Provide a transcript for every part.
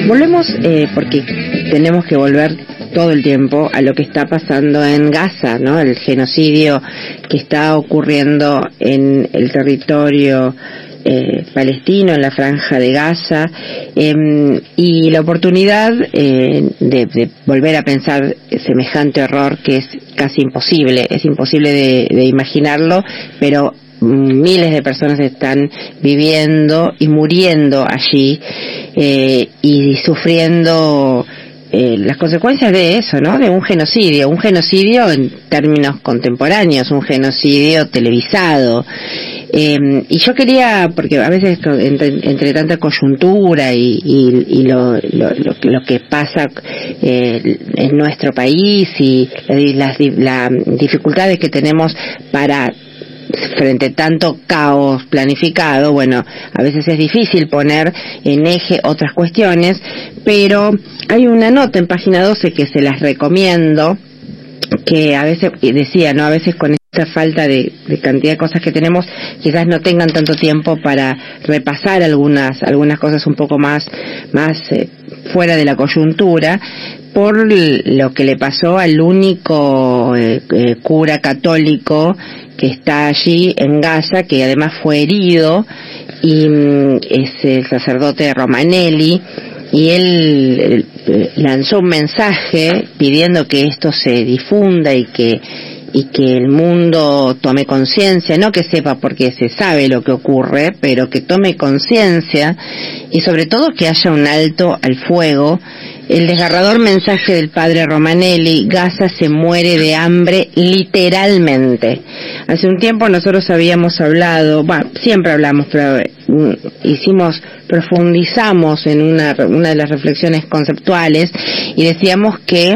Volvemos porque tenemos que volver todo el tiempo a lo que está pasando en Gaza, ¿no? El genocidio que está ocurriendo en el territorio palestino, en la franja de Gaza, y la oportunidad de volver a pensar semejante horror que es casi imposible, es imposible de imaginarlo, pero miles de personas están viviendo y muriendo allí y sufriendo las consecuencias de eso, ¿no? De un genocidio en términos contemporáneos, un genocidio televisado. Y yo quería, porque a veces entre tanta coyuntura y lo que pasa en nuestro país y las dificultades que tenemos para frente a tanto caos planificado, bueno, a veces es difícil poner en eje otras cuestiones, pero hay una nota en página 12 que se las recomiendo, que a veces, decía, ¿no? A veces con esta falta de cantidad de cosas que tenemos, quizás no tengan tanto tiempo para repasar algunas cosas un poco más fuera de la coyuntura, por lo que le pasó al único cura católico que está allí en Gaza, que además fue herido, y es el sacerdote Romanelli, y él lanzó un mensaje pidiendo que esto se difunda y que el mundo tome conciencia, no que sepa porque se sabe lo que ocurre, pero que tome conciencia y sobre todo que haya un alto al fuego. El desgarrador mensaje del padre Romanelli: Gaza se muere de hambre literalmente. Hace un tiempo nosotros habíamos hablado, bueno, siempre hablamos, pero profundizamos en una de las reflexiones conceptuales y decíamos que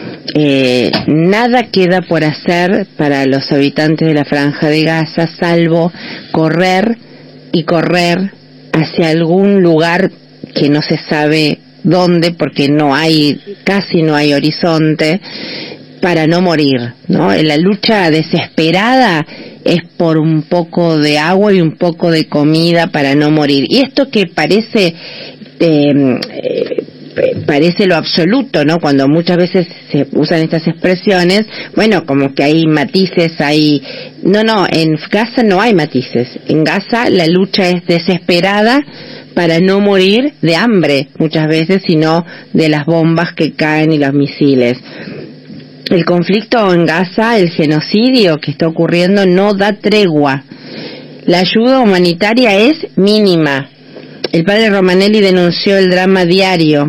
nada queda por hacer para los habitantes de la franja de Gaza salvo correr hacia algún lugar que no se sabe dónde, porque casi no hay horizonte, para no morir, ¿no? La lucha desesperada es por un poco de agua y un poco de comida para no morir. Y esto que parece lo absoluto, ¿no? Cuando muchas veces se usan estas expresiones, bueno, como que hay matices, No, en Gaza no hay matices. En Gaza la lucha es desesperada para no morir de hambre, muchas veces, sino de las bombas que caen y los misiles. El conflicto en Gaza, el genocidio que está ocurriendo, no da tregua. La ayuda humanitaria es mínima. El padre Romanelli denunció el drama diario: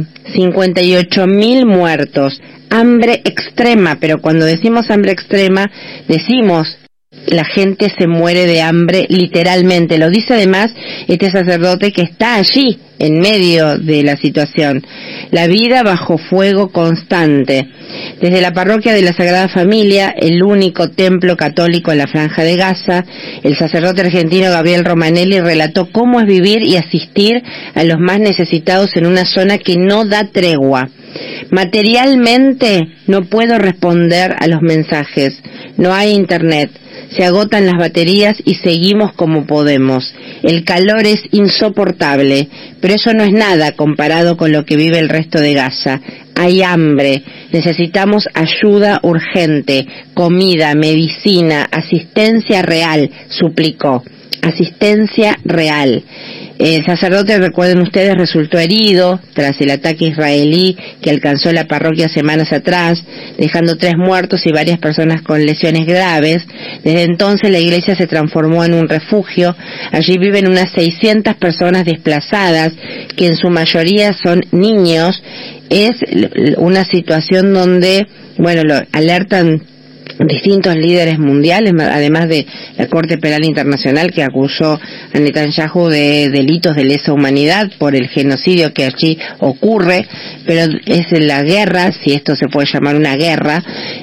58.000 muertos, hambre extrema, pero cuando decimos hambre extrema, decimos la gente se muere de hambre literalmente. Lo dice además este sacerdote que está allí en medio de la situación. La vida bajo fuego constante. Desde la parroquia de la Sagrada Familia, el único templo católico en la franja de Gaza, el sacerdote argentino Gabriel Romanelli relató cómo es vivir y asistir a los más necesitados en una zona que no da tregua. Materialmente no puedo responder a los mensajes, no hay internet, se agotan las baterías y seguimos como podemos. El calor es insoportable, pero eso no es nada comparado con lo que vive el resto de Gaza. Hay hambre, necesitamos ayuda urgente, comida, medicina, asistencia real, suplicó. Asistencia real. El sacerdote, recuerden ustedes, resultó herido tras el ataque israelí que alcanzó la parroquia semanas atrás, dejando 3 muertos y varias personas con lesiones graves. Desde entonces la iglesia se transformó en un refugio. Allí viven unas 600 personas desplazadas, que en su mayoría son niños. Es una situación donde, bueno, lo alertan distintos líderes mundiales, además de la Corte Penal Internacional, que acusó a Netanyahu de delitos de lesa humanidad por el genocidio que allí ocurre, pero es la guerra, si esto se puede llamar una guerra,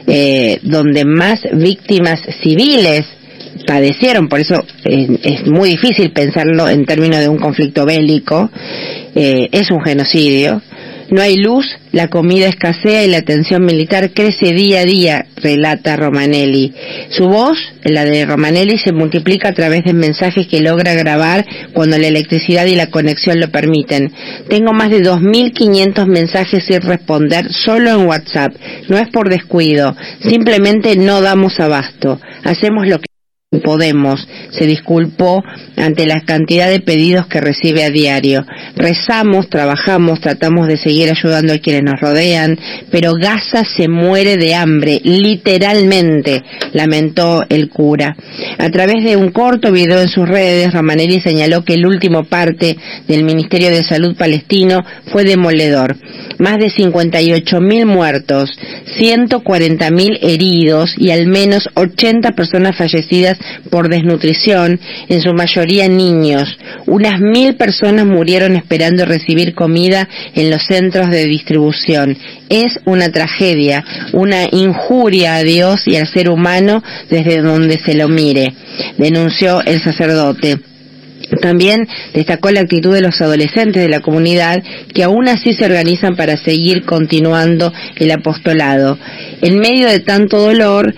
donde más víctimas civiles padecieron. Por eso es muy difícil pensarlo en términos de un conflicto bélico. Es un genocidio. No hay luz, la comida escasea y la tensión militar crece día a día, relata Romanelli. Su voz, la de Romanelli, se multiplica a través de mensajes que logra grabar cuando la electricidad y la conexión lo permiten. Tengo más de 2.500 mensajes sin responder solo en WhatsApp. No es por descuido, simplemente no damos abasto. Hacemos lo que podemos, se disculpó ante la cantidad de pedidos que recibe a diario. Rezamos, trabajamos, tratamos de seguir ayudando a quienes nos rodean, pero Gaza se muere de hambre, literalmente, lamentó el cura. A través de un corto video en sus redes, Romanelli señaló que el último parte del Ministerio de Salud palestino fue demoledor. Más de 58.000 muertos, 140.000 heridos y al menos 80 personas fallecidas por desnutrición, en su mayoría niños. Unas 1.000 personas murieron esperando recibir comida en los centros de distribución. Es una tragedia, una injuria a Dios y al ser humano desde donde se lo mire, denunció el sacerdote. También destacó la actitud de los adolescentes de la comunidad que aún así se organizan para seguir continuando el apostolado. En medio de tanto dolor,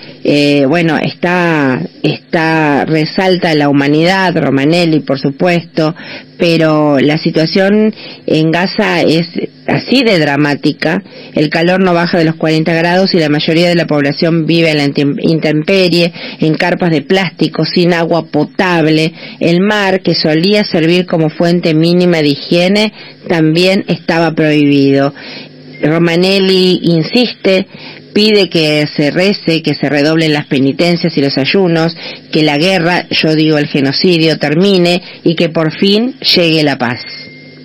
resalta la humanidad, Romanelli por supuesto, pero la situación en Gaza es así de dramática. El calor no baja de los 40 grados y la mayoría de la población vive en la intemperie, en carpas de plástico, sin agua potable. El mar, que solía servir como fuente mínima de higiene, también estaba prohibido. Romanelli insiste, pide que se rece, que se redoblen las penitencias y los ayunos, que la guerra, yo digo el genocidio, termine y que por fin llegue la paz.